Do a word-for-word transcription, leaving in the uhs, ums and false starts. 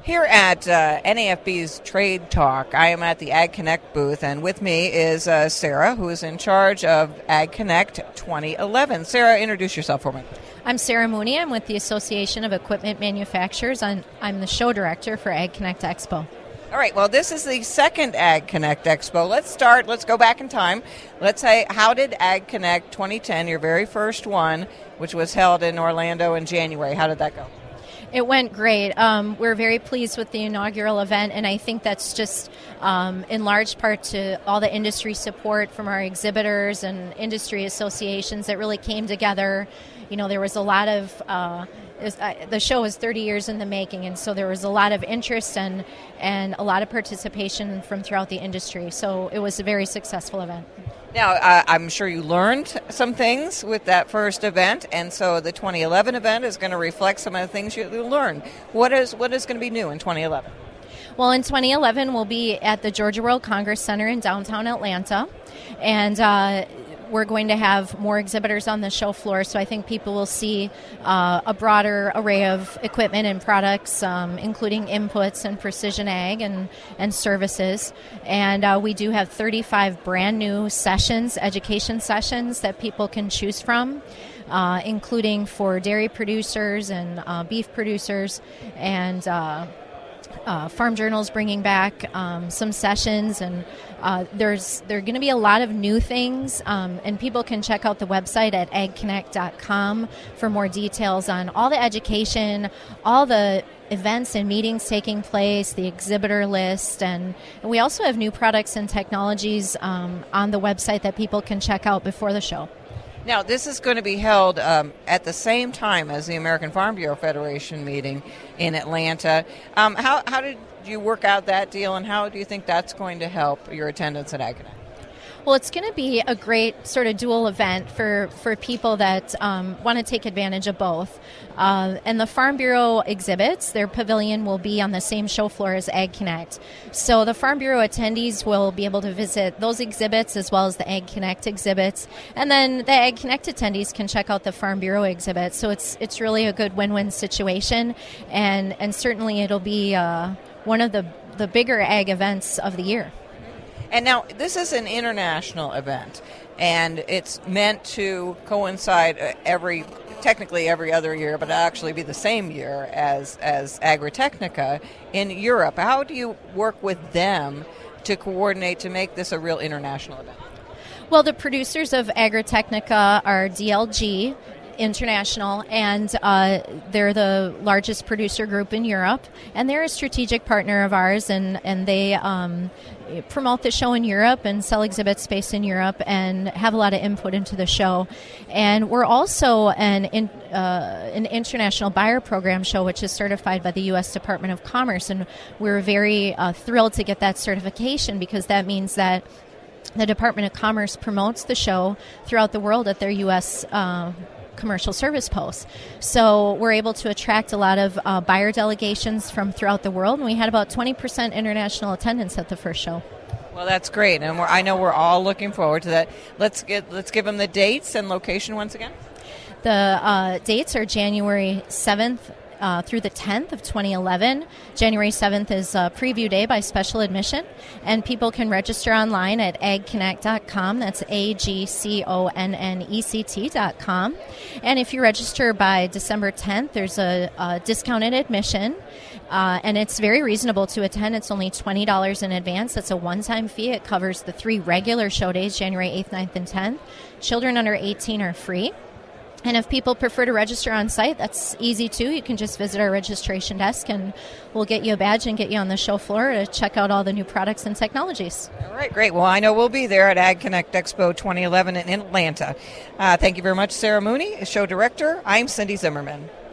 Here at uh, N A F B's Trade Talk, I am at the Ag Connect booth, and with me is uh, Sarah, who is in charge of Ag Connect twenty eleven. Sarah, introduce yourself for me. I'm Sarah Mooney. I'm with the Association of Equipment Manufacturers. I'm, I'm the show director for Ag Connect Expo. All right, well, this is the second Ag Connect Expo. Let's start, let's go back in time. Let's say, how did Ag Connect twenty ten, your very first one, which was held in Orlando in January, how did that go? It went great. Um, we're very pleased with the inaugural event, and I think that's just um, in large part to all the industry support from our exhibitors and industry associations that really came together. You know, there was a lot of, uh, was, uh, the show was thirty years in the making, and so there was a lot of interest and, and a lot of participation from throughout the industry. So it was a very successful event. Now, uh, I'm sure you learned some things with that first event, and so the twenty eleven event is going to reflect some of the things you learned. What is what is going to be new in twenty eleven? Well, in twenty eleven, we'll be at the Georgia World Congress Center in downtown Atlanta, and uh, we're going to have more exhibitors on the show floor, so I think people will see uh, a broader array of equipment and products, um, including inputs and precision ag and, and services. And uh, we do have thirty-five brand new sessions, education sessions, that people can choose from, uh, including for dairy producers and uh, beef producers, and uh, Uh, Farm Journal's bringing back um, some sessions, and uh, there's there are going to be a lot of new things, um, and people can check out the website at ag connect dot com for more details on all the education, all the events and meetings taking place, the exhibitor list, and, and we also have new products and technologies um, on the website that people can check out before the show. Now, this is going to be held um, at the same time as the American Farm Bureau Federation meeting in Atlanta. Um, how, how did you work out that deal, and how do you think that's going to help your attendance at Ag Connect? Well, it's going to be a great sort of dual event for, for people that um, want to take advantage of both. Uh, and the Farm Bureau exhibits, their pavilion will be on the same show floor as Ag Connect. So the Farm Bureau attendees will be able to visit those exhibits as well as the Ag Connect exhibits. And then the Ag Connect attendees can check out the Farm Bureau exhibit. So it's it's really a good win-win situation. And, and certainly it'll be uh, one of the, the bigger ag events of the year. And now, this is an international event, and it's meant to coincide every, technically every other year, but actually be the same year as, as Agritechnica in Europe. How do you work with them to coordinate to make this a real international event? Well, the producers of Agritechnica are D L G International, and uh, they're the largest producer group in Europe, and they're a strategic partner of ours, and, and they um, promote the show in Europe and sell exhibit space in Europe and have a lot of input into the show. And we're also an, in, uh, an international buyer program show, which is certified by the U S Department of Commerce, and we're very uh, thrilled to get that certification, because that means that the Department of Commerce promotes the show throughout the world at their U S uh, commercial service posts. So we're able to attract a lot of uh, buyer delegations from throughout the world, and we had about twenty percent international attendance at the first show. Well, that's great, and we're, I know we're all looking forward to that. Let's get let's give them the dates and location once again. The uh, dates are January seventh Uh, through the tenth of twenty eleven. January seventh is uh, preview day by special admission, and people can register online at ag connect dot com. That's A G C O N N E C T dot com. And if you register by December tenth, there's a, a discounted admission, uh, and it's very reasonable to attend. It's only twenty dollars in advance. That's a one-time fee. It covers the three regular show days, January eighth, ninth, and tenth. Children under eighteen are free. And if people prefer to register on site, that's easy too. You can just visit our registration desk, and we'll get you a badge and get you on the show floor to check out all the new products and technologies. All right, great. Well, I know we'll be there at Ag Connect Expo twenty eleven in Atlanta. Uh, thank you very much, Sarah Mooney, show director. I'm Cindy Zimmerman.